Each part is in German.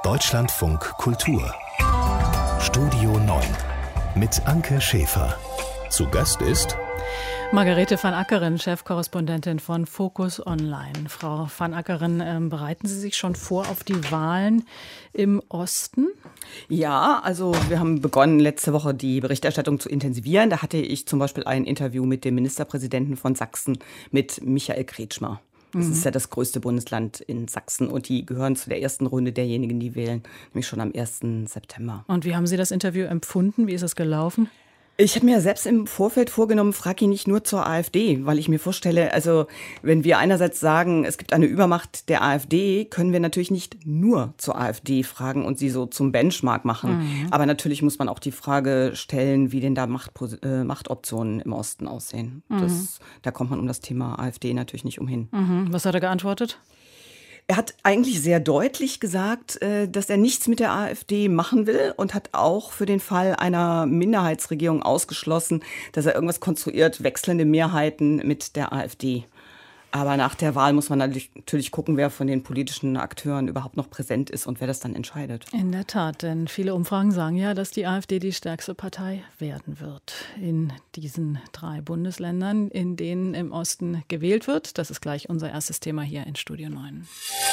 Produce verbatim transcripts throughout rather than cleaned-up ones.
Deutschlandfunk Kultur Studio neun mit Anke Schäfer. Zu Gast ist Margarethe van Ackeren, Chefkorrespondentin von Focus Online. Frau van Ackeren, äh, bereiten Sie sich schon vor auf die Wahlen im Osten? Ja, also wir haben begonnen, letzte Woche die Berichterstattung zu intensivieren. Da hatte ich zum Beispiel ein Interview mit dem Ministerpräsidenten von Sachsen, mit Michael Kretschmer. Das mhm. ist ja das größte Bundesland in Sachsen und die gehören zu der ersten Runde derjenigen, die wählen, nämlich schon am ersten September. Und wie haben Sie das Interview empfunden? Wie ist es gelaufen? Ich habe mir selbst im Vorfeld vorgenommen, frag ihn nicht nur zur AfD, weil ich mir vorstelle, also wenn wir einerseits sagen, es gibt eine Übermacht der AfD, können wir natürlich nicht nur zur AfD fragen und sie so zum Benchmark machen. Mhm. Aber natürlich muss man auch die Frage stellen, wie denn da Macht, äh, Machtoptionen im Osten aussehen. Mhm. Das, da kommt man um das Thema AfD natürlich nicht umhin. Mhm. Was hat er geantwortet? Er hat eigentlich sehr deutlich gesagt, dass er nichts mit der AfD machen will und hat auch für den Fall einer Minderheitsregierung ausgeschlossen, dass er irgendwas konstruiert, wechselnde Mehrheiten mit der AfD. Aber nach der Wahl muss man natürlich gucken, wer von den politischen Akteuren überhaupt noch präsent ist und wer das dann entscheidet. In der Tat, denn viele Umfragen sagen ja, dass die AfD die stärkste Partei werden wird in diesen drei Bundesländern, in denen im Osten gewählt wird. Das ist gleich unser erstes Thema hier in Studio neun.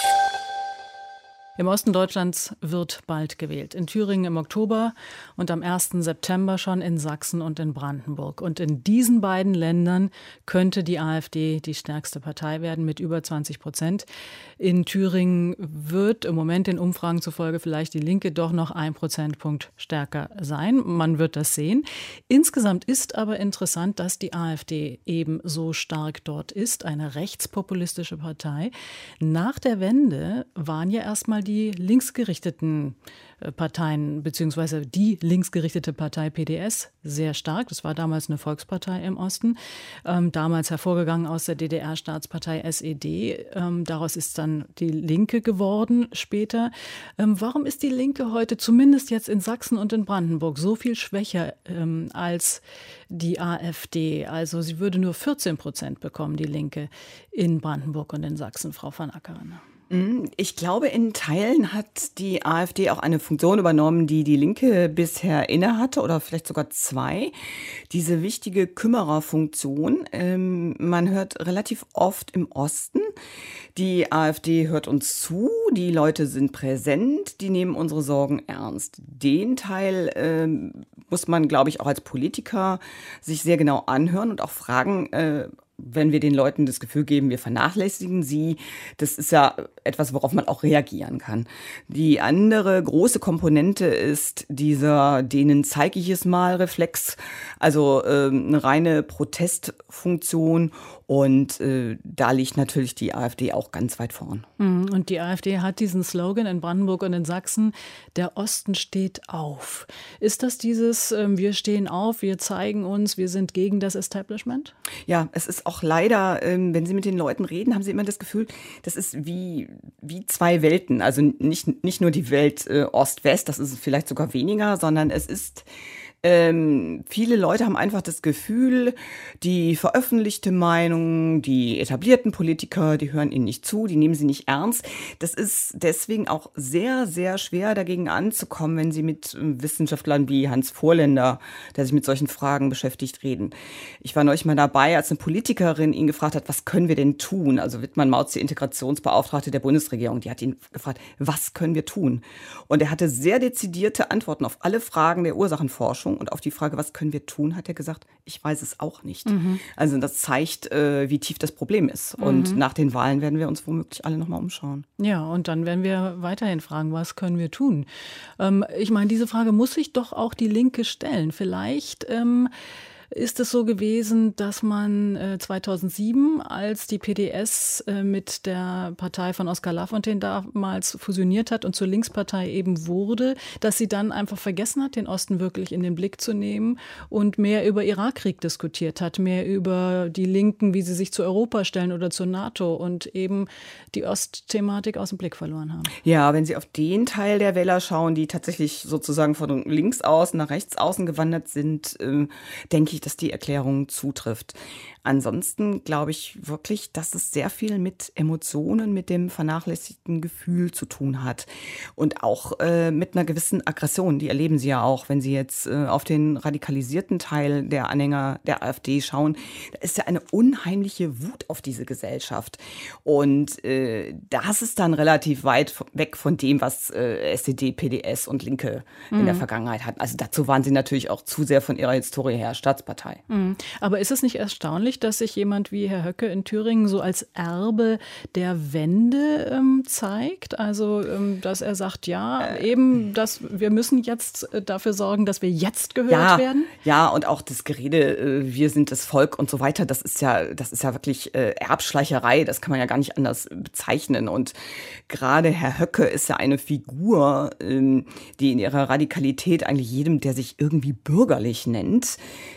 Im Osten Deutschlands wird bald gewählt. In Thüringen im Oktober und am ersten September schon in Sachsen und in Brandenburg. Und in diesen beiden Ländern könnte die AfD die stärkste Partei werden mit über zwanzig Prozent. In Thüringen wird im Moment den Umfragen zufolge vielleicht die Linke doch noch ein Prozentpunkt stärker sein. Man wird das sehen. Insgesamt ist aber interessant, dass die AfD eben so stark dort ist, eine rechtspopulistische Partei. Nach der Wende waren ja erstmal die linksgerichteten Parteien, beziehungsweise die linksgerichtete Partei P D S sehr stark. Das war damals eine Volkspartei im Osten, ähm, damals hervorgegangen aus der D D R-Staatspartei S E D. Ähm, daraus ist dann die Linke geworden später. Ähm, warum ist die Linke heute, zumindest jetzt in Sachsen und in Brandenburg, so viel schwächer ähm, als die AfD? Also sie würde nur vierzehn Prozent bekommen, die Linke, in Brandenburg und in Sachsen, Frau van Ackeren. Ich glaube, in Teilen hat die AfD auch eine Funktion übernommen, die die Linke bisher innehatte oder vielleicht sogar zwei. Diese wichtige Kümmererfunktion. Ähm, man hört relativ oft im Osten, die AfD hört uns zu, die Leute sind präsent, die nehmen unsere Sorgen ernst. Den Teil ähm, muss man, glaube ich, auch als Politiker sich sehr genau anhören und auch fragen, äh, wenn wir den Leuten das Gefühl geben, wir vernachlässigen sie, das ist ja etwas, worauf man auch reagieren kann. Die andere große Komponente ist dieser denen zeige ich es mal Reflex, also äh, eine reine Protestfunktion. Und äh, da liegt natürlich die AfD auch ganz weit vorn. Und die AfD hat diesen Slogan in Brandenburg und in Sachsen, der Osten steht auf. Ist das dieses, äh, wir stehen auf, wir zeigen uns, wir sind gegen das Establishment? Ja, es ist auch leider, ähm, wenn Sie mit den Leuten reden, haben Sie immer das Gefühl, das ist wie, wie zwei Welten. Also nicht, nicht nur die Welt äh, Ost-West, das ist vielleicht sogar weniger, sondern es ist... Ähm, viele Leute haben einfach das Gefühl, die veröffentlichte Meinung, die etablierten Politiker, die hören ihnen nicht zu, die nehmen sie nicht ernst. Das ist deswegen auch sehr, sehr schwer dagegen anzukommen, wenn sie mit Wissenschaftlern wie Hans Vorländer, der sich mit solchen Fragen beschäftigt, reden. Ich war neulich mal dabei, als eine Politikerin ihn gefragt hat, was können wir denn tun? Also Wittmann Mautz, die Integrationsbeauftragte der Bundesregierung, die hat ihn gefragt, was können wir tun? Und er hatte sehr dezidierte Antworten auf alle Fragen der Ursachenforschung. Und auf die Frage, was können wir tun, hat er gesagt, ich weiß es auch nicht. Mhm. Also das zeigt, äh, wie tief das Problem ist. Mhm. Und nach den Wahlen werden wir uns womöglich alle nochmal umschauen. Ja, und dann werden wir weiterhin fragen, was können wir tun? Ähm, ich meine, diese Frage muss sich doch auch die Linke stellen. Vielleicht ähm, ist es so gewesen, dass man äh, zweitausendsieben, als die P D S äh, mit der Partei von Oskar Lafontaine damals fusioniert hat und zur Linkspartei eben wurde, dass sie dann einfach vergessen hat, den Osten wirklich in den Blick zu nehmen und mehr über Irakkrieg diskutiert hat, mehr über die Linken, wie sie sich zu Europa stellen oder zur NATO und eben die Ostthematik aus dem Blick verloren haben. Ja, wenn Sie auf den Teil der Wähler schauen, die tatsächlich sozusagen von links außen nach rechts außen gewandert sind, äh, denke ich, dass die Erklärung zutrifft. Ansonsten glaube ich wirklich, dass es sehr viel mit Emotionen, mit dem vernachlässigten Gefühl zu tun hat. Und auch äh, mit einer gewissen Aggression. Die erleben Sie ja auch, wenn Sie jetzt äh, auf den radikalisierten Teil der Anhänger der AfD schauen. Da ist ja eine unheimliche Wut auf diese Gesellschaft. Und äh, das ist dann relativ weit weg von dem, was äh, S E D, P D S und Linke mhm. in der Vergangenheit hatten. Also dazu waren sie natürlich auch zu sehr von ihrer Historie her Staatspartei. Mhm. Aber ist es nicht erstaunlich, dass sich jemand wie Herr Höcke in Thüringen so als Erbe der Wende ähm, zeigt? Also, ähm, dass er sagt, ja, äh, eben, dass wir müssen jetzt äh, dafür sorgen, dass wir jetzt gehört ja, werden? Ja, und auch das Gerede, äh, wir sind das Volk und so weiter, das ist ja, das ist ja wirklich äh, Erbschleicherei, das kann man ja gar nicht anders bezeichnen. Und gerade Herr Höcke ist ja eine Figur, ähm, die in ihrer Radikalität eigentlich jedem, der sich irgendwie bürgerlich nennt,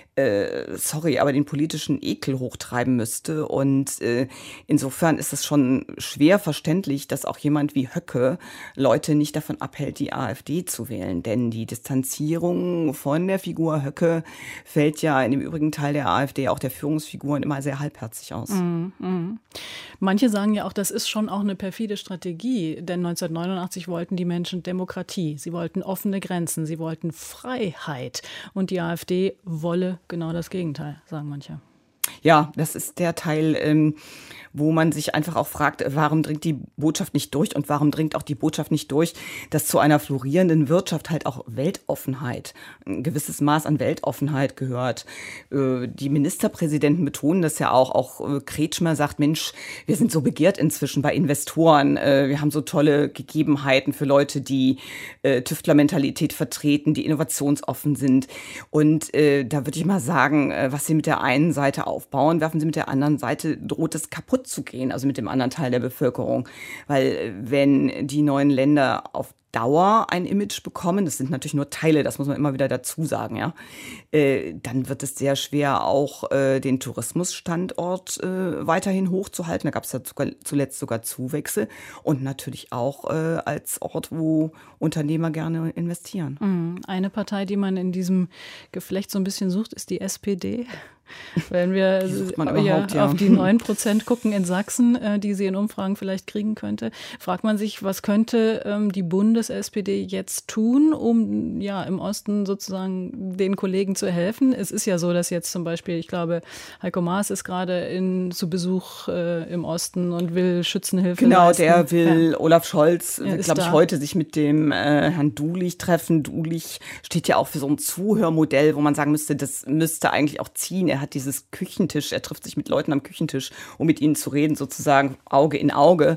Äh, sorry, aber den politischen Ekel hochtreiben müsste. Und äh, insofern ist es schon schwer verständlich, dass auch jemand wie Höcke Leute nicht davon abhält, die AfD zu wählen. Denn die Distanzierung von der Figur Höcke fällt ja in dem übrigen Teil der AfD, auch der Führungsfiguren, immer sehr halbherzig aus. Mm, mm. Manche sagen ja auch, das ist schon auch eine perfide Strategie. Denn neunzehnhundertneunundachtzig wollten die Menschen Demokratie. Sie wollten offene Grenzen. Sie wollten Freiheit. Und die AfD wolle genau das Gegenteil, sagen manche. Ja, das ist der Teil, ähm, wo man sich einfach auch fragt, warum dringt die Botschaft nicht durch und warum dringt auch die Botschaft nicht durch, dass zu einer florierenden Wirtschaft halt auch Weltoffenheit, ein gewisses Maß an Weltoffenheit gehört. Äh, die Ministerpräsidenten betonen das ja auch, auch äh, Kretschmer sagt, Mensch, wir sind so begehrt inzwischen bei Investoren, äh, wir haben so tolle Gegebenheiten für Leute, die äh, Tüftlermentalität vertreten, die innovationsoffen sind. Und äh, da würde ich mal sagen, äh, was sie mit der einen Seite aufbauen, werfen sie mit der anderen Seite, droht es kaputt zu gehen, also mit dem anderen Teil der Bevölkerung. Weil wenn die neuen Länder auf Dauer ein Image bekommen, das sind natürlich nur Teile, das muss man immer wieder dazu sagen, ja, äh, dann wird es sehr schwer, auch äh, den Tourismusstandort äh, weiterhin hochzuhalten. Da gab es ja sogar, zuletzt sogar Zuwächse und natürlich auch äh, als Ort, wo Unternehmer gerne investieren. Eine Partei, die man in diesem Geflecht so ein bisschen sucht, ist die S P D. Wenn wir ja, ja. auf die neun Prozent gucken in Sachsen, äh, die sie in Umfragen vielleicht kriegen könnte, fragt man sich, was könnte ähm, die Bundes-S P D jetzt tun, um ja im Osten sozusagen den Kollegen zu helfen? Es ist ja so, dass jetzt zum Beispiel, ich glaube, Heiko Maas ist gerade in, zu Besuch äh, im Osten und will Schützenhilfe genau, leisten. Genau, der will, ja. Olaf Scholz, ja, glaube ich, heute sich mit dem äh, Herrn Dulich treffen. Dulich steht ja auch für so ein Zuhörmodell, wo man sagen müsste, das müsste eigentlich auch ziehen. Er hat dieses Küchentisch, er trifft sich mit Leuten am Küchentisch, um mit ihnen zu reden, sozusagen Auge in Auge.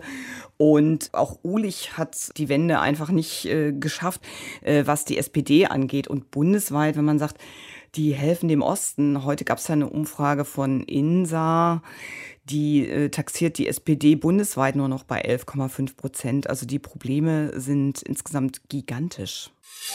Und auch Ulich hat die Wende einfach nicht äh, geschafft, äh, was die S P D angeht. Und bundesweit, wenn man sagt, die helfen dem Osten. Heute gab es ja eine Umfrage von INSA, die äh, taxiert die S P D bundesweit nur noch bei elf Komma fünf Prozent. Also die Probleme sind insgesamt gigantisch.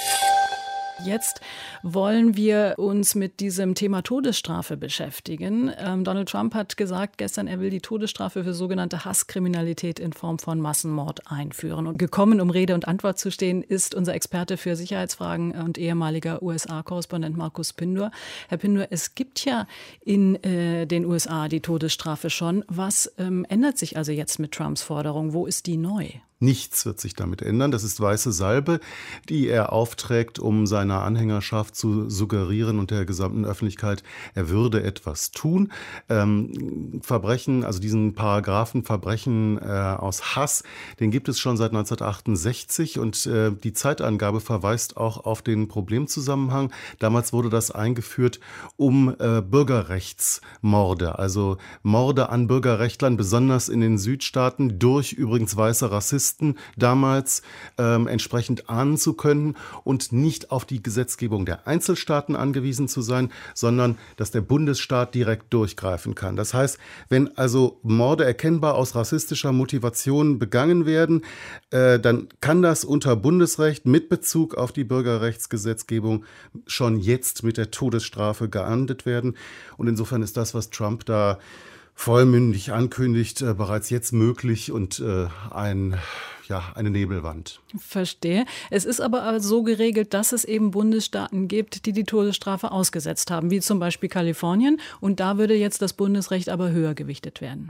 Jetzt wollen wir uns mit diesem Thema Todesstrafe beschäftigen. Ähm, Donald Trump hat gesagt gestern, er will die Todesstrafe für sogenannte Hasskriminalität in Form von Massenmord einführen. Und gekommen, um Rede und Antwort zu stehen, ist unser Experte für Sicherheitsfragen und ehemaliger U S A-Korrespondent Markus Pindor. Herr Pindor, es gibt ja in äh, den U S A die Todesstrafe schon. Was ähm, ändert sich also jetzt mit Trumps Forderung? Wo ist die neu? Nichts wird sich damit ändern. Das ist weiße Salbe, die er aufträgt, um seiner Anhängerschaft zu suggerieren und der gesamten Öffentlichkeit, er würde etwas tun. Ähm, Verbrechen, also diesen Paragraphen Verbrechen äh, aus Hass, den gibt es schon seit neunzehnhundertachtundsechzig und äh, die Zeitangabe verweist auch auf den Problemzusammenhang. Damals wurde das eingeführt, um äh, Bürgerrechtsmorde, also Morde an Bürgerrechtlern, besonders in den Südstaaten, durch übrigens weiße Rassisten, damals ähm, entsprechend ahnen zu können und nicht auf die Gesetzgebung der Einzelstaaten angewiesen zu sein, sondern dass der Bundesstaat direkt durchgreifen kann. Das heißt, wenn also Morde erkennbar aus rassistischer Motivation begangen werden, äh, dann kann das unter Bundesrecht mit Bezug auf die Bürgerrechtsgesetzgebung schon jetzt mit der Todesstrafe geahndet werden. Und insofern ist das, was Trump da vollmündig ankündigt, äh, bereits jetzt möglich und äh, ein, ja, eine Nebelwand. Verstehe. Es ist aber so geregelt, dass es eben Bundesstaaten gibt, die die Todesstrafe ausgesetzt haben, wie zum Beispiel Kalifornien. Und da würde jetzt das Bundesrecht aber höher gewichtet werden.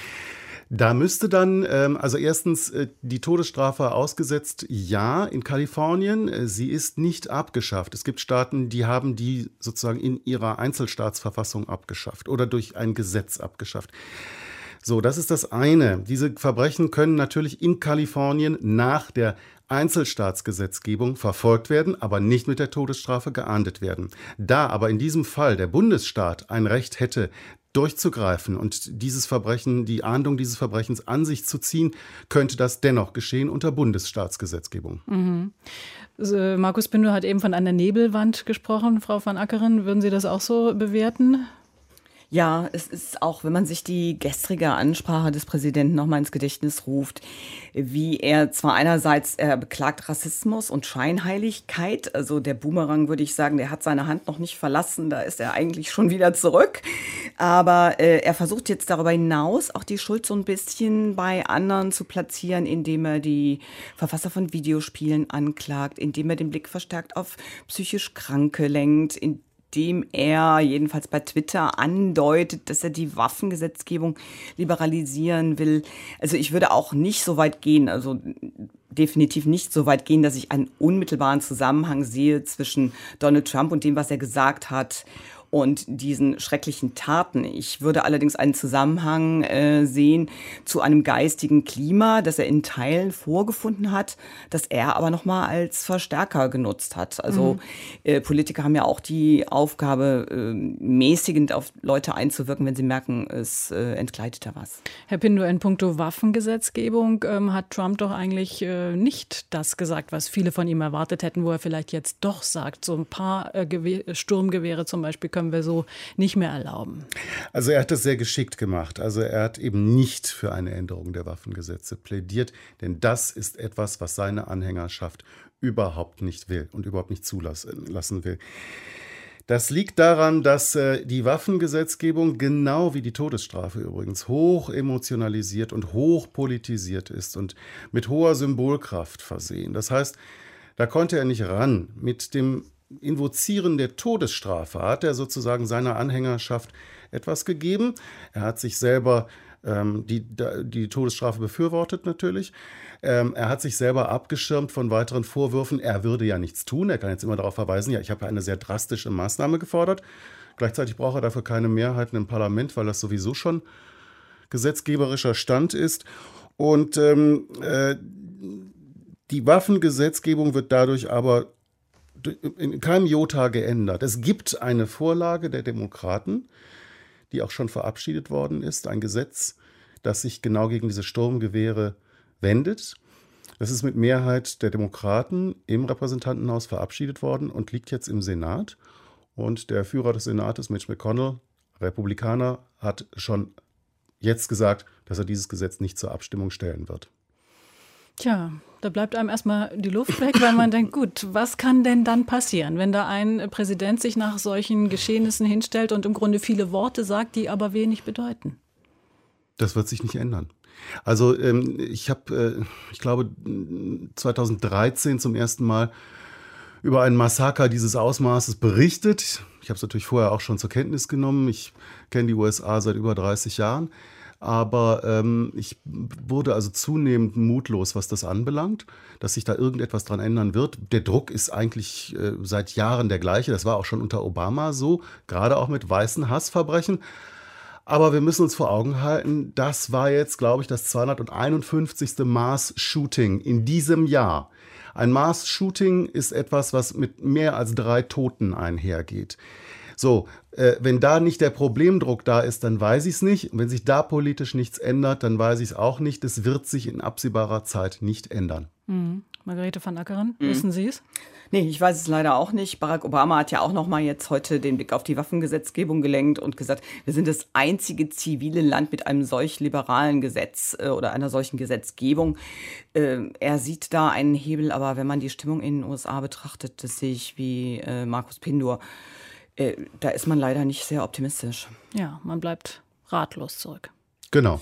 Da müsste dann, ähm, also erstens äh, die Todesstrafe ausgesetzt, ja, in Kalifornien. Äh, sie ist nicht abgeschafft. Es gibt Staaten, die haben die sozusagen in ihrer Einzelstaatsverfassung abgeschafft oder durch ein Gesetz abgeschafft. So, das ist das eine. Diese Verbrechen können natürlich in Kalifornien nach der Einzelstaatsgesetzgebung verfolgt werden, aber nicht mit der Todesstrafe geahndet werden. Da aber in diesem Fall der Bundesstaat ein Recht hätte, durchzugreifen und dieses Verbrechen, die Ahndung dieses Verbrechens an sich zu ziehen, könnte das dennoch geschehen unter Bundesstaatsgesetzgebung. Mhm. Also Markus Pindur hat eben von einer Nebelwand gesprochen. Frau van Ackeren, würden Sie das auch so bewerten? Ja, es ist auch, wenn man sich die gestrige Ansprache des Präsidenten noch mal ins Gedächtnis ruft, wie er zwar einerseits er beklagt Rassismus und Scheinheiligkeit, also der Boomerang, würde ich sagen, der hat seine Hand noch nicht verlassen, da ist er eigentlich schon wieder zurück, aber äh, er versucht jetzt darüber hinaus auch die Schuld so ein bisschen bei anderen zu platzieren, indem er die Verfasser von Videospielen anklagt, indem er den Blick verstärkt auf psychisch Kranke lenkt, in dem er jedenfalls bei Twitter andeutet, dass er die Waffengesetzgebung liberalisieren will. Also ich würde auch nicht so weit gehen, also definitiv nicht so weit gehen, dass ich einen unmittelbaren Zusammenhang sehe zwischen Donald Trump und dem, was er gesagt hat, und diesen schrecklichen Taten. Ich würde allerdings einen Zusammenhang äh, sehen zu einem geistigen Klima, das er in Teilen vorgefunden hat, das er aber noch mal als Verstärker genutzt hat. Also mhm. äh, Politiker haben ja auch die Aufgabe, äh, mäßigend auf Leute einzuwirken, wenn sie merken, es äh, entgleitet da was. Herr Pindur, in puncto Waffengesetzgebung ähm, hat Trump doch eigentlich äh, nicht das gesagt, was viele von ihm erwartet hätten, wo er vielleicht jetzt doch sagt, so ein paar äh, Gewehr, Sturmgewehre zum Beispiel können wir so nicht mehr erlauben. Also er hat das sehr geschickt gemacht. Also er hat eben nicht für eine Änderung der Waffengesetze plädiert, denn das ist etwas, was seine Anhängerschaft überhaupt nicht will und überhaupt nicht zulassen will. Das liegt daran, dass äh, die Waffengesetzgebung, genau wie die Todesstrafe übrigens, hoch emotionalisiert und hoch politisiert ist und mit hoher Symbolkraft versehen. Das heißt, da konnte er nicht ran. Mit dem Invozieren der Todesstrafe hat er sozusagen seiner Anhängerschaft etwas gegeben. Er hat sich selber ähm, die, die Todesstrafe befürwortet natürlich. Ähm, er hat sich selber abgeschirmt von weiteren Vorwürfen. Er würde ja nichts tun. Er kann jetzt immer darauf verweisen, ja, ich habe eine sehr drastische Maßnahme gefordert. Gleichzeitig braucht er dafür keine Mehrheiten im Parlament, weil das sowieso schon gesetzgeberischer Stand ist. Und ähm, äh, die Waffengesetzgebung wird dadurch aber in keinem Jota geändert. Es gibt eine Vorlage der Demokraten, die auch schon verabschiedet worden ist, ein Gesetz, das sich genau gegen diese Sturmgewehre wendet. Das ist mit Mehrheit der Demokraten im Repräsentantenhaus verabschiedet worden und liegt jetzt im Senat. Und der Führer des Senates, Mitch McConnell, Republikaner, hat schon jetzt gesagt, dass er dieses Gesetz nicht zur Abstimmung stellen wird. Tja, da bleibt einem erstmal die Luft weg, weil man denkt, gut, was kann denn dann passieren, wenn da ein Präsident sich nach solchen Geschehnissen hinstellt und im Grunde viele Worte sagt, die aber wenig bedeuten? Das wird sich nicht ändern. Also ähm, ich habe, äh, ich glaube, zweitausenddreizehn zum ersten Mal über ein Massaker dieses Ausmaßes berichtet. Ich habe es natürlich vorher auch schon zur Kenntnis genommen. Ich kenne die U S A seit über dreißig Jahren. Aber ähm, ich wurde also zunehmend mutlos, was das anbelangt, dass sich da irgendetwas dran ändern wird. Der Druck ist eigentlich äh, seit Jahren der gleiche. Das war auch schon unter Obama so, gerade auch mit weißen Hassverbrechen. Aber wir müssen uns vor Augen halten, das war jetzt, glaube ich, das zweihunderteinundfünfzigste Mass-Shooting in diesem Jahr. Ein Mass-Shooting ist etwas, was mit mehr als drei Toten einhergeht. So, äh, wenn da nicht der Problemdruck da ist, dann weiß ich es nicht. Und wenn sich da politisch nichts ändert, dann weiß ich es auch nicht. Das wird sich in absehbarer Zeit nicht ändern. Mhm. Margarete van Ackeren, mhm. wissen Sie es? Nee, ich weiß es leider auch nicht. Barack Obama hat ja auch noch mal jetzt heute den Blick auf die Waffengesetzgebung gelenkt und gesagt, wir sind das einzige zivile Land mit einem solch liberalen Gesetz äh, oder einer solchen Gesetzgebung. Äh, er sieht da einen Hebel, aber wenn man die Stimmung in den U S A betrachtet, das sehe ich wie äh, Markus Pindur, äh, da ist man leider nicht sehr optimistisch. Ja, man bleibt ratlos zurück. Genau.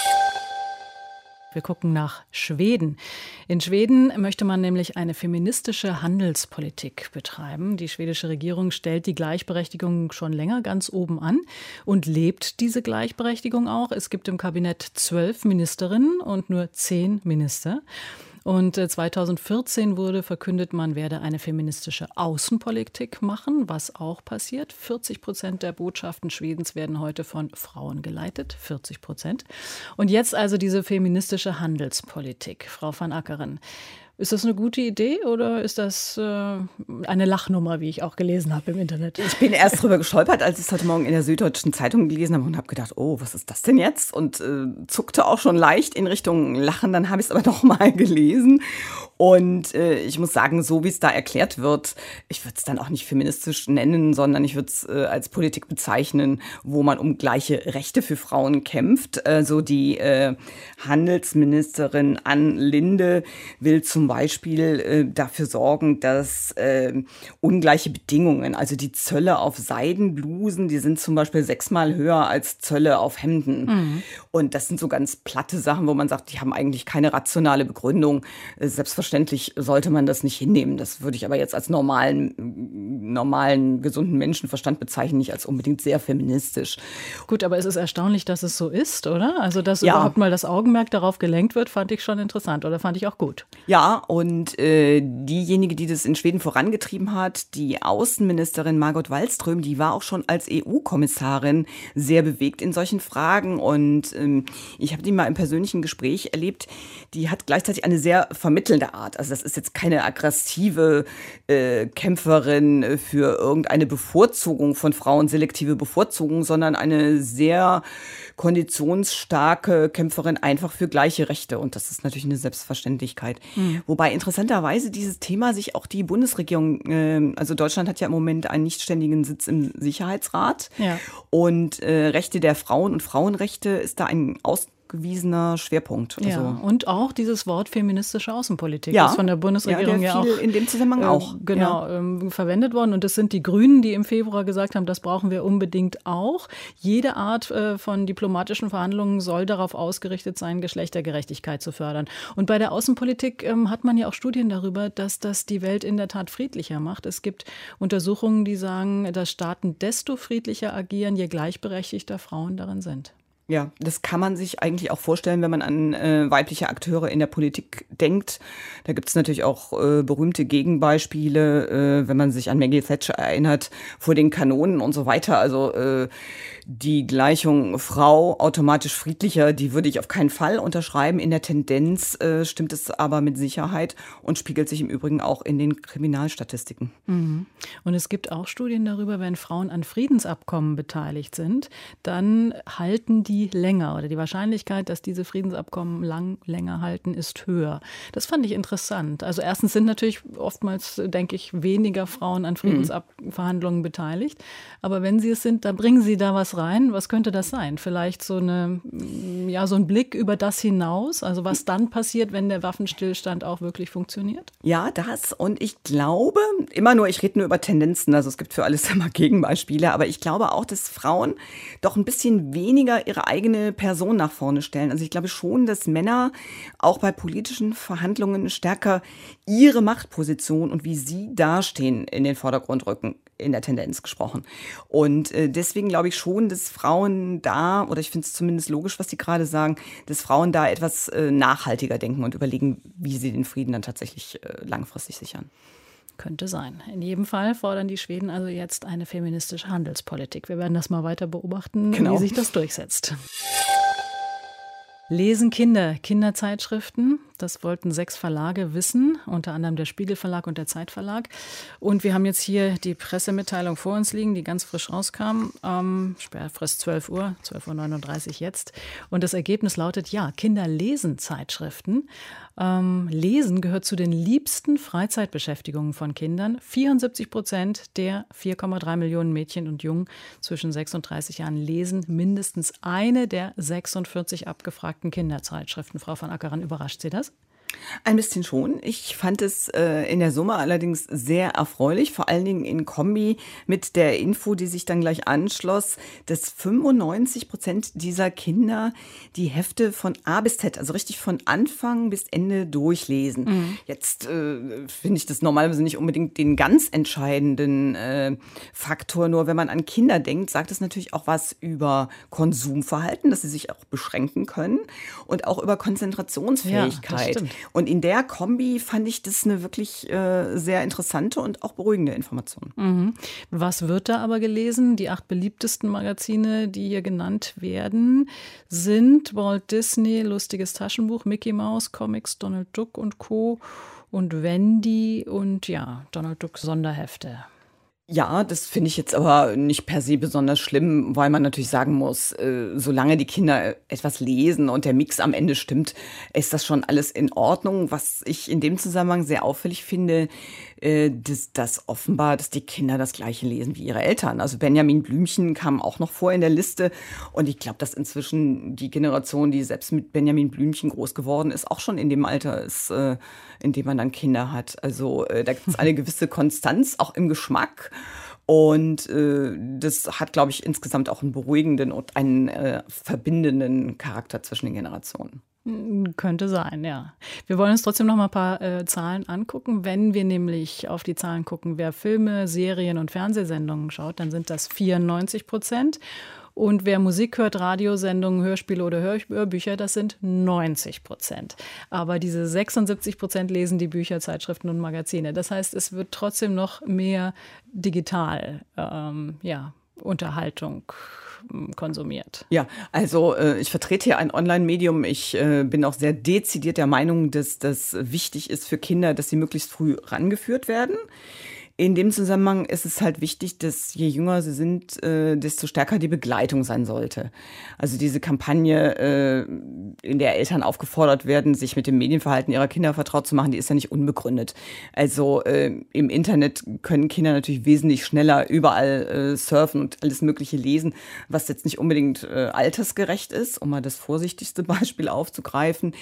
Wir gucken nach Schweden. In Schweden möchte man nämlich eine feministische Handelspolitik betreiben. Die schwedische Regierung stellt die Gleichberechtigung schon länger ganz oben an und lebt diese Gleichberechtigung auch. Es gibt im Kabinett zwölf Ministerinnen und nur zehn Minister. Und zweitausendvierzehn wurde verkündet, man werde eine feministische Außenpolitik machen, was auch passiert. vierzig Prozent der Botschaften Schwedens werden heute von Frauen geleitet, vierzig Prozent. Und jetzt also diese feministische Handelspolitik. Frau van Ackeren, ist das eine gute Idee oder ist das äh, eine Lachnummer, wie ich auch gelesen habe im Internet? Ich bin erst drüber gestolpert, als ich es heute Morgen in der Süddeutschen Zeitung gelesen habe und habe gedacht, oh, was ist das denn jetzt? Und äh, zuckte auch schon leicht in Richtung Lachen. Dann habe ich es aber noch mal gelesen. Und äh, ich muss sagen, so wie es da erklärt wird, ich würde es dann auch nicht feministisch nennen, sondern ich würde es äh, als Politik bezeichnen, wo man um gleiche Rechte für Frauen kämpft. Also die äh, Handelsministerin Ann Linde will zum Beispiel äh, dafür sorgen, dass äh, ungleiche Bedingungen, also die Zölle auf Seidenblusen, die sind zum Beispiel sechsmal höher als Zölle auf Hemden. Mhm. Und das sind so ganz platte Sachen, wo man sagt, die haben eigentlich keine rationale Begründung. Äh, selbstverständlich sollte man das nicht hinnehmen. Das würde ich aber jetzt als normalen, normalen, gesunden Menschenverstand bezeichnen, nicht als unbedingt sehr feministisch. Gut, aber es ist erstaunlich, dass es so ist, oder? Also, dass ja. überhaupt mal das Augenmerk darauf gelenkt wird, fand ich schon interessant oder fand ich auch gut. Ja, und äh, diejenige, die das in Schweden vorangetrieben hat, die Außenministerin Margot Wallström, die war auch schon als E U-Kommissarin sehr bewegt in solchen Fragen. Und ähm, ich habe die mal im persönlichen Gespräch erlebt. Die hat gleichzeitig eine sehr vermittelnde Art. Also das ist jetzt keine aggressive äh, Kämpferin für irgendeine Bevorzugung von Frauen, selektive Bevorzugung, sondern eine sehr konditionsstarke Kämpferin einfach für gleiche Rechte. Und das ist natürlich eine Selbstverständlichkeit. Mhm. Wobei interessanterweise dieses Thema sich auch die Bundesregierung, äh, also Deutschland hat ja im Moment einen nichtständigen Sitz im Sicherheitsrat. Ja. Und äh, Rechte der Frauen und Frauenrechte ist da ein Aus gewiesener Schwerpunkt. Also. Ja, und auch dieses Wort feministische Außenpolitik ja. ist von der Bundesregierung ja, ja auch in dem Zusammenhang auch äh, genau ja. ähm, verwendet worden. Und das sind die Grünen, die im Februar gesagt haben, das brauchen wir unbedingt auch. Jede Art äh, von diplomatischen Verhandlungen soll darauf ausgerichtet sein, Geschlechtergerechtigkeit zu fördern. Und bei der Außenpolitik ähm, hat man ja auch Studien darüber, dass das die Welt in der Tat friedlicher macht. Es gibt Untersuchungen, die sagen, dass Staaten desto friedlicher agieren, je gleichberechtigter Frauen darin sind. Ja, das kann man sich eigentlich auch vorstellen, wenn man an äh, weibliche Akteure in der Politik denkt. Da gibt es natürlich auch äh, berühmte Gegenbeispiele, äh, wenn man sich an Maggie Thatcher erinnert, vor den Kanonen und so weiter. Also äh, die Gleichung Frau automatisch friedlicher, die würde ich auf keinen Fall unterschreiben. In der Tendenz äh, stimmt es aber mit Sicherheit und spiegelt sich im Übrigen auch in den Kriminalstatistiken. Mhm. Und es gibt auch Studien darüber, wenn Frauen an Friedensabkommen beteiligt sind, dann halten die länger oder die Wahrscheinlichkeit, dass diese Friedensabkommen lang länger halten, ist höher. Das fand ich interessant. Also erstens sind natürlich oftmals, denke ich, weniger Frauen an Friedensverhandlungen mhm. beteiligt. Aber wenn sie es sind, dann bringen sie da was rein. Was könnte das sein? Vielleicht so eine, ja, so ein Blick über das hinaus, also was dann passiert, wenn der Waffenstillstand auch wirklich funktioniert? Ja, das. Und ich glaube, immer nur, ich rede nur über Tendenzen, also es gibt für alles immer Gegenbeispiele, aber ich glaube auch, dass Frauen doch ein bisschen weniger ihre eigene Person nach vorne stellen. Also ich glaube schon, dass Männer auch bei politischen Verhandlungen stärker ihre Machtposition und wie sie dastehen in den Vordergrund rücken, in der Tendenz gesprochen. Und äh, deswegen glaube ich schon, dass Frauen da, oder ich finde es zumindest logisch, was die gerade sagen, dass Frauen da etwas äh, nachhaltiger denken und überlegen, wie sie den Frieden dann tatsächlich äh, langfristig sichern. Könnte sein. In jedem Fall fordern die Schweden also jetzt eine feministische Handelspolitik. Wir werden das mal weiter beobachten, genau. wie sich das durchsetzt. Lesen Kinder Kinderzeitschriften? Das wollten sechs Verlage wissen, unter anderem der Spiegel Verlag und der Zeit Verlag. Und wir haben jetzt hier die Pressemitteilung vor uns liegen, die ganz frisch rauskam. Ähm, Sperrfrist zwölf Uhr, zwölf Uhr neununddreißig jetzt. Und das Ergebnis lautet, ja, Kinder lesen Zeitschriften. Ähm, Lesen gehört zu den liebsten Freizeitbeschäftigungen von Kindern. vierundsiebzig Prozent der vier Komma drei Millionen Mädchen und Jungen zwischen sechs und dreißig Jahren lesen mindestens eine der sechsundvierzig abgefragten Kinderzeitschriften. Frau van Ackeren, überrascht Sie das? Ein bisschen schon. Ich fand es äh, in der Summe allerdings sehr erfreulich, vor allen Dingen in Kombi mit der Info, die sich dann gleich anschloss, dass fünfundneunzig Prozent dieser Kinder die Hefte von A bis Z, also richtig von Anfang bis Ende durchlesen. Mhm. Jetzt äh, finde ich das normalerweise nicht unbedingt den ganz entscheidenden äh, Faktor, nur wenn man an Kinder denkt, sagt es natürlich auch was über Konsumverhalten, dass sie sich auch beschränken können und auch über Konzentrationsfähigkeit. Ja, und in der Kombi fand ich das eine wirklich äh, sehr interessante und auch beruhigende Information. Mhm. Was wird da aber gelesen? Die acht beliebtesten Magazine, die hier genannt werden, sind Walt Disney, Lustiges Taschenbuch, Mickey Mouse, Comics, Donald Duck und Co. und Wendy und ja, Donald Duck Sonderhefte. Ja, das finde ich jetzt aber nicht per se besonders schlimm, weil man natürlich sagen muss, äh, solange die Kinder etwas lesen und der Mix am Ende stimmt, ist das schon alles in Ordnung. Was ich in dem Zusammenhang sehr auffällig finde, äh, dass, dass offenbar, dass die Kinder das Gleiche lesen wie ihre Eltern. Also Benjamin Blümchen kam auch noch vor in der Liste und ich glaube, dass inzwischen die Generation, die selbst mit Benjamin Blümchen groß geworden ist, auch schon in dem Alter ist, äh, in dem man dann Kinder hat. Also äh, da gibt es eine gewisse Konstanz, auch im Geschmack. Und äh, das hat, glaube ich, insgesamt auch einen beruhigenden und einen äh, verbindenden Charakter zwischen den Generationen. Könnte sein, ja. Wir wollen uns trotzdem noch mal ein paar äh, Zahlen angucken. Wenn wir nämlich auf die Zahlen gucken, wer Filme, Serien und Fernsehsendungen schaut, dann sind das vierundneunzig Prozent. Und wer Musik hört, Radiosendungen, Hörspiele oder Hörbücher, das sind neunzig Prozent. Aber diese sechsundsiebzig Prozent lesen die Bücher, Zeitschriften und Magazine. Das heißt, es wird trotzdem noch mehr digital, ähm, ja, Unterhaltung konsumiert. Ja, also äh, ich vertrete hier ein Online-Medium. Ich äh, bin auch sehr dezidiert der Meinung, dass das wichtig ist für Kinder, dass sie möglichst früh rangeführt werden. In dem Zusammenhang ist es halt wichtig, dass je jünger sie sind, äh, desto stärker die Begleitung sein sollte. Also diese Kampagne, äh, in der Eltern aufgefordert werden, sich mit dem Medienverhalten ihrer Kinder vertraut zu machen, die ist ja nicht unbegründet. Also äh, im Internet können Kinder natürlich wesentlich schneller überall äh, surfen und alles Mögliche lesen, was jetzt nicht unbedingt äh, altersgerecht ist, um mal das vorsichtigste Beispiel aufzugreifen.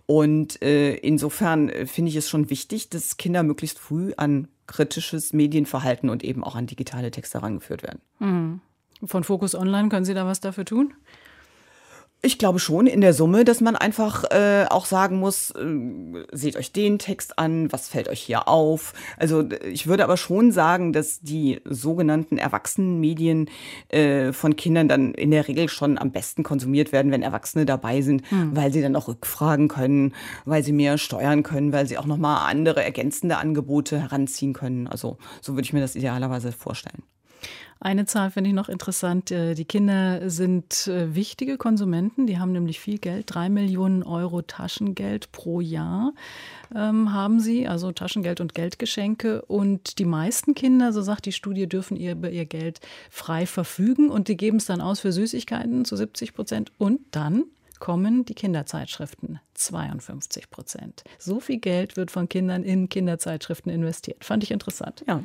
Und äh, insofern äh, finde ich es schon wichtig, dass Kinder möglichst früh an kritisches Medienverhalten und eben auch an digitale Texte herangeführt werden. Mhm. Von Focus Online, können Sie da was dafür tun? Ich glaube schon in der Summe, dass man einfach äh, auch sagen muss, äh, seht euch den Text an, was fällt euch hier auf? Also ich würde aber schon sagen, dass die sogenannten Erwachsenenmedien äh, von Kindern dann in der Regel schon am besten konsumiert werden, wenn Erwachsene dabei sind, hm. weil sie dann auch rückfragen können, weil sie mehr steuern können, weil sie auch nochmal andere ergänzende Angebote heranziehen können. Also so würde ich mir das idealerweise vorstellen. Eine Zahl finde ich noch interessant. Die Kinder sind wichtige Konsumenten. Die haben nämlich viel Geld. Drei Millionen Euro Taschengeld pro Jahr ähm, haben sie, also Taschengeld und Geldgeschenke. Und die meisten Kinder, so sagt die Studie, dürfen ihr, über ihr Geld frei verfügen. Und die geben es dann aus für Süßigkeiten zu siebzig Prozent. Und dann kommen die Kinderzeitschriften, zweiundfünfzig Prozent. So viel Geld wird von Kindern in Kinderzeitschriften investiert. Fand ich interessant. Ja.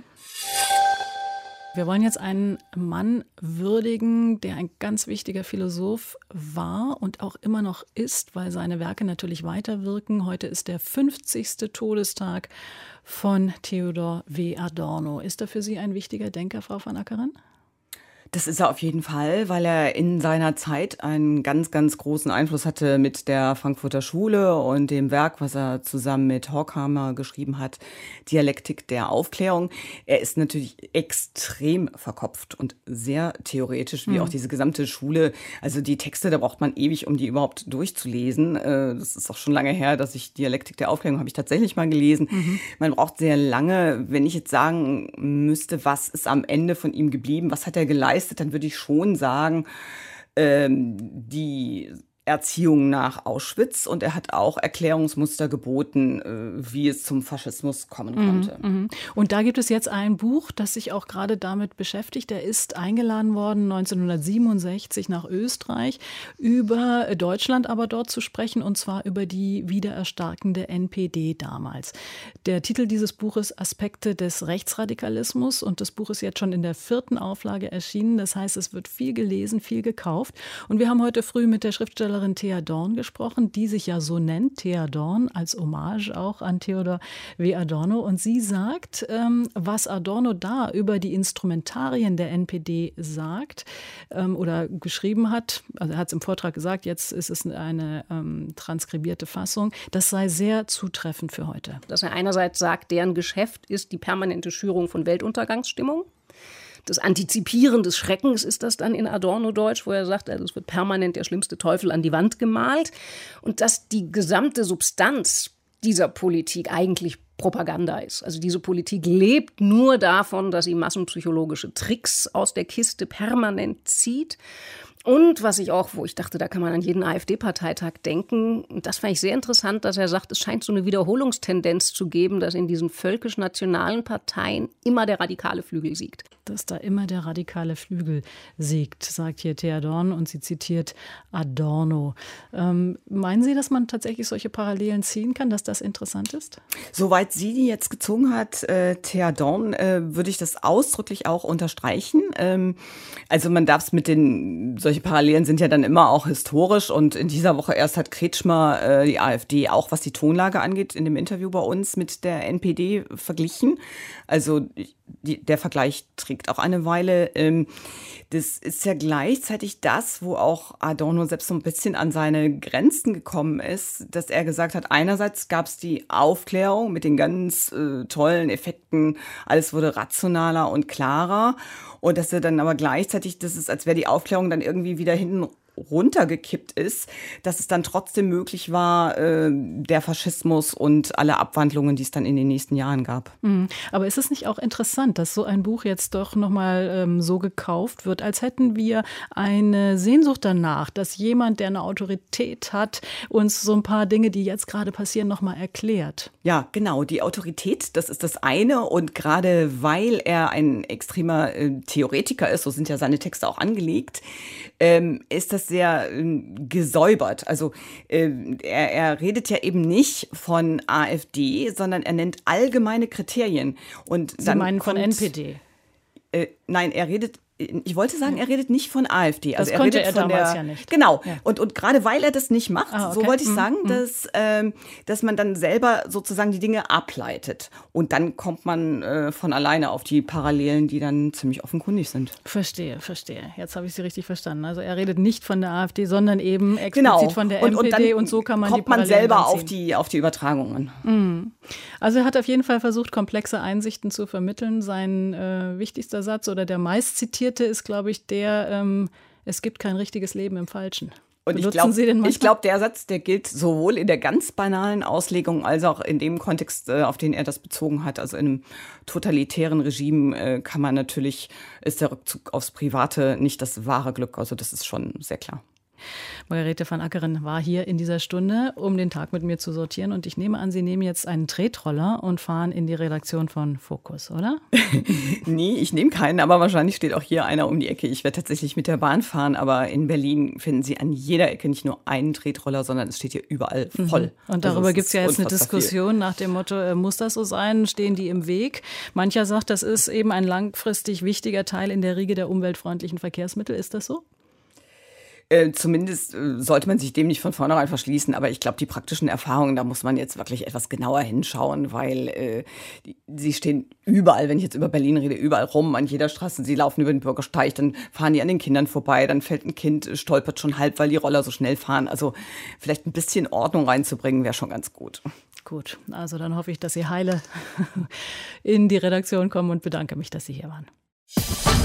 Wir wollen jetzt einen Mann würdigen, der ein ganz wichtiger Philosoph war und auch immer noch ist, weil seine Werke natürlich weiterwirken. Heute ist der fünfzigste Todestag von Theodor W. Adorno. Ist er für Sie ein wichtiger Denker, Frau van Ackeren? Das ist er auf jeden Fall, weil er in seiner Zeit einen ganz, ganz großen Einfluss hatte mit der Frankfurter Schule und dem Werk, was er zusammen mit Horkheimer geschrieben hat, Dialektik der Aufklärung. Er ist natürlich extrem verkopft und sehr theoretisch, wie mhm. auch diese gesamte Schule. Also die Texte, da braucht man ewig, um die überhaupt durchzulesen. Das ist auch schon lange her, dass ich Dialektik der Aufklärung habe ich tatsächlich mal gelesen. Mhm. Man braucht sehr lange. Wenn ich jetzt sagen müsste, was ist am Ende von ihm geblieben, was hat er geleistet, dann würde ich schon sagen, ähm, die Erziehung nach Auschwitz, und er hat auch Erklärungsmuster geboten, äh, wie es zum Faschismus kommen konnte. Mm, mm. Und da gibt es jetzt ein Buch, das sich auch gerade damit beschäftigt. Er ist eingeladen worden neunzehnhundertsiebenundsechzig nach Österreich, über Deutschland aber dort zu sprechen, und zwar über die wiedererstarkende N P D damals. Der Titel dieses Buches Aspekte des Rechtsradikalismus, und das Buch ist jetzt schon in der vierten Auflage erschienen. Das heißt, es wird viel gelesen, viel gekauft. Und wir haben heute früh mit der Schriftstellerin Schriftstellerin Thea Dorn gesprochen, die sich ja so nennt, Thea Dorn, als Hommage auch an Theodor W. Adorno. Und sie sagt, ähm, was Adorno da über die Instrumentarien der N P D sagt ähm, oder geschrieben hat, also er hat es im Vortrag gesagt, jetzt ist es eine ähm, transkribierte Fassung, das sei sehr zutreffend für heute. Dass er einerseits sagt, deren Geschäft ist die permanente Schürung von Weltuntergangsstimmung. Das Antizipieren des Schreckens ist das dann in Adorno-Deutsch, wo er sagt, also es wird permanent der schlimmste Teufel an die Wand gemalt. Und dass die gesamte Substanz dieser Politik eigentlich Propaganda ist. Also diese Politik lebt nur davon, dass sie massenpsychologische Tricks aus der Kiste permanent zieht. Und was ich auch, wo ich dachte, da kann man an jeden AfD-Parteitag denken, und das fand ich sehr interessant, dass er sagt, es scheint so eine Wiederholungstendenz zu geben, dass in diesen völkisch-nationalen Parteien immer der radikale Flügel siegt. Dass da immer der radikale Flügel siegt, sagt hier Thea Dorn und sie zitiert Adorno. Ähm, meinen Sie, dass man tatsächlich solche Parallelen ziehen kann, dass das interessant ist? Soweit sie die jetzt gezogen hat, äh, Thea Dorn, äh, würde ich das ausdrücklich auch unterstreichen. Ähm, also man darf es mit den, solche Parallelen sind ja dann immer auch historisch und in dieser Woche erst hat Kretschmer äh, die AfD auch, was die Tonlage angeht, in dem Interview bei uns mit der N P D verglichen. Also die, der Vergleich trägt auch eine Weile. Ähm, das ist ja gleichzeitig das, wo auch Adorno selbst so ein bisschen an seine Grenzen gekommen ist, dass er gesagt hat, einerseits gab es die Aufklärung mit den ganz äh, tollen Effekten, alles wurde rationaler und klarer und dass er dann aber gleichzeitig, das ist, als wäre die Aufklärung dann irgendwie wieder hinten runtergekippt ist, dass es dann trotzdem möglich war, äh, der Faschismus und alle Abwandlungen, die es dann in den nächsten Jahren gab. Mhm. Aber ist es nicht auch interessant, dass so ein Buch jetzt doch nochmal ähm, so gekauft wird, als hätten wir eine Sehnsucht danach, dass jemand, der eine Autorität hat, uns so ein paar Dinge, die jetzt gerade passieren, nochmal erklärt? Ja, genau. Die Autorität, das ist das eine. Und gerade weil er ein extremer äh, Theoretiker ist, so sind ja seine Texte auch angelegt, ähm, ist das sehr äh, gesäubert. Also äh, er, er redet ja eben nicht von AfD, sondern er nennt allgemeine Kriterien. Und Sie dann meinen kommt, von N P D? Äh, nein, er redet Ich wollte sagen, er redet nicht von AfD. Also das er konnte redet er von damals der, ja nicht. Genau. Ja. Und, und gerade weil er das nicht macht, ah, okay. so wollte ich sagen, mhm. dass, ähm, dass man dann selber sozusagen die Dinge ableitet. Und dann kommt man äh, von alleine auf die Parallelen, die dann ziemlich offenkundig sind. Verstehe, verstehe. Jetzt habe ich Sie richtig verstanden. Also er redet nicht von der AfD, sondern eben explizit genau. von der und, N P D. Und, dann und so kann man kommt die Parallelen man selber anziehen. auf die, auf die Übertragungen. Mhm. Also er hat auf jeden Fall versucht, komplexe Einsichten zu vermitteln. Sein äh, wichtigster Satz oder der meistzitierte ist, glaube ich, der ähm, es gibt kein richtiges Leben im Falschen. Und ich glaube, ich glaube, der Satz, der gilt sowohl in der ganz banalen Auslegung als auch in dem Kontext, äh, auf den er das bezogen hat. Also in einem totalitären Regime äh, kann man natürlich, ist der Rückzug aufs Private nicht das wahre Glück. Also das ist schon sehr klar. Margarete van Ackeren war hier in dieser Stunde, um den Tag mit mir zu sortieren. Und ich nehme an, Sie nehmen jetzt einen Tretroller und fahren in die Redaktion von Focus, oder? Nee, ich nehme keinen, aber wahrscheinlich steht auch hier einer um die Ecke. Ich werde tatsächlich mit der Bahn fahren, aber in Berlin finden Sie an jeder Ecke nicht nur einen Tretroller, sondern es steht hier überall voll. Mhm. Und darüber also gibt es ja jetzt eine Diskussion viel. Nach dem Motto, äh, muss das so sein? Stehen die im Weg? Mancher sagt, das ist eben ein langfristig wichtiger Teil in der Riege der umweltfreundlichen Verkehrsmittel. Ist das so? Äh, zumindest äh, sollte man sich dem nicht von vornherein verschließen, aber ich glaube, die praktischen Erfahrungen, da muss man jetzt wirklich etwas genauer hinschauen, weil äh, die, sie stehen überall, wenn ich jetzt über Berlin rede, überall rum, an jeder Straße, sie laufen über den Bürgersteig, dann fahren die an den Kindern vorbei, dann fällt ein Kind, stolpert schon halb, weil die Roller so schnell fahren. Also vielleicht ein bisschen Ordnung reinzubringen, wäre schon ganz gut. Gut, also dann hoffe ich, dass Sie heile in die Redaktion kommen und bedanke mich, dass Sie hier waren.